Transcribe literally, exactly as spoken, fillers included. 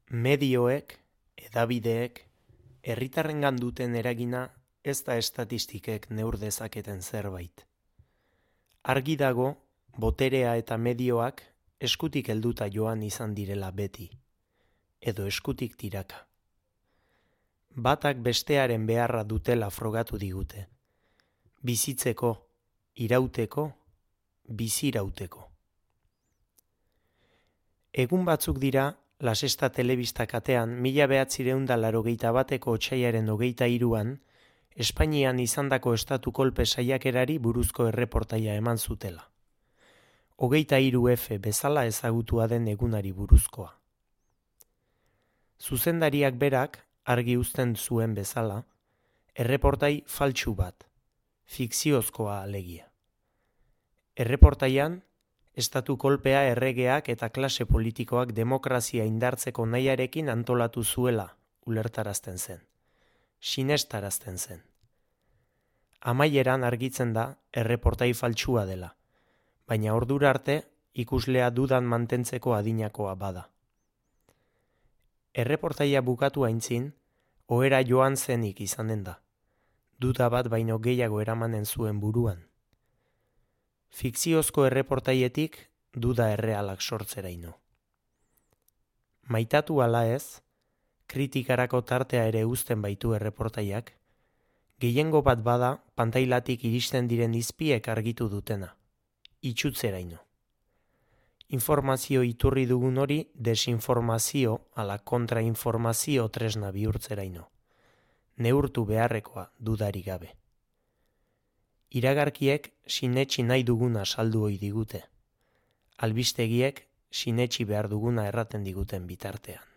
Medioek, hedabideek, herritarrengan duten eragina ez da estatistikek neur dezaketen zerbait. Argi dago, boterea eta medioak eskutik helduta joan izan direla beti, edo eskutik tiraka. Batak bestearen beharra dutela frogatu digute, bizitzeko, irauteko, bizirauteko. Egun batzuk dira, La Sexta telebista katean mila bederatziehun eta laurogeita bateko otsailaren hogeita hiruan Espainian izandako estatu kolpe saiakerari buruzko erreportaia eman zutela. Hogeita hiru F bezala ezagutua den egunari buruzkoa. Zuzendariak berak argi uzten zuen bezala, erreportai faltsu bat, fikziozkoa alegia. Erreportaian, estatu kolpea erregeak eta klase politikoak demokrazia indartzeko nahiarekin antolatu zuela ulertarazten zen, sinestarazten zen. Amaieran argitzen da erreportai faltsua dela, baina ordura arte ikuslea dudan mantentzeko adinakoa bada. Erreportaia bukatu aintzin, ohera joan zenik izanen da, duda bat baino gehiago eramanen zuen buruan. Fikziozko erreportaietik duda errealak sortzeraino. Maitatu ala ez, kritikarako tartea ere uzten baitu erreportaiak, gehiengo bat bada pantailatik iristen diren izpiek argitu dutena, itxutzeraino. Informazio iturri dugun hori desinformazio ala kontrainformazio tresna bihurtzeraino, neurtu beharrekoa dudarik gabe. Iragarkiek sinetsi nahi duguna saldu ohi digute, albistegiek sinetsi behar duguna erraten diguten bitartean.